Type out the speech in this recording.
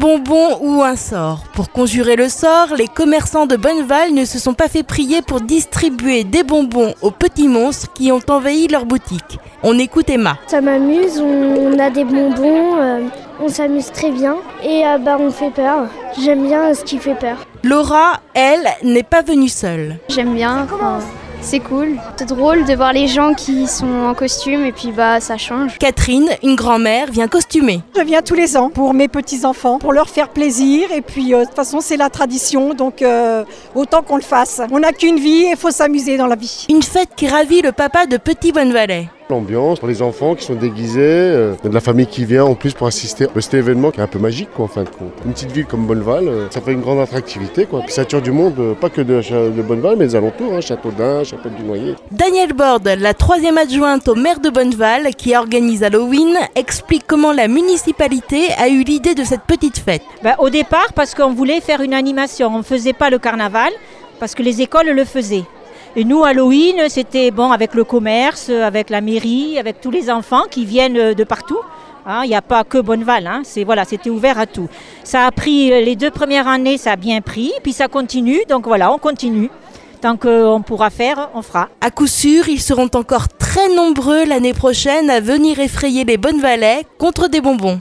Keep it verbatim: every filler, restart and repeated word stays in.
bonbon ou un sort. Pour conjurer le sort, les commerçants de Bonneval ne se sont pas fait prier pour distribuer des bonbons aux petits monstres qui ont envahi leur boutique. On écoute Emma. Ça m'amuse, on a des bonbons, euh, on s'amuse très bien et euh, bah, on fait peur. J'aime bien ce qui fait peur. Laura, elle, n'est pas venue seule. J'aime bien, enfin, c'est cool. C'est drôle de voir les gens qui sont en costume et puis bah ça change. Catherine, une grand-mère, vient costumer. Je viens tous les ans pour mes petits-enfants, pour leur faire plaisir et puis euh, de toute façon c'est la tradition donc euh, autant qu'on le fasse. On n'a qu'une vie et il faut s'amuser dans la vie. Une fête qui ravit le papa de Petit Bonnevalais. L'ambiance pour les enfants qui sont déguisés, euh, de la famille qui vient en plus pour assister à cet événement qui est un peu magique quoi, en fin de compte. Une petite ville comme Bonneval, euh, ça fait une grande attractivité quoi. Puis ça attire du monde, euh, pas que de, de Bonneval mais des alentours, hein, Châteaudun, Chapelle-du-Noyer. Danielle Borde, la troisième adjointe au maire de Bonneval qui organise Halloween, explique comment la municipalité a eu l'idée de cette petite fête. Ben, au départ parce qu'on voulait faire une animation, on ne faisait pas le carnaval parce que les écoles le faisaient. Et nous, Halloween, c'était bon avec le commerce, avec la mairie, avec tous les enfants qui viennent de partout. Il n'y a pas que Bonneval, hein. C'est, voilà, c'était ouvert à tout. Ça a pris, les deux premières années, ça a bien pris, puis ça continue, donc voilà, on continue. Tant qu'on pourra faire, on fera. À coup sûr, ils seront encore très nombreux l'année prochaine à venir effrayer les Bonnevalais contre des bonbons.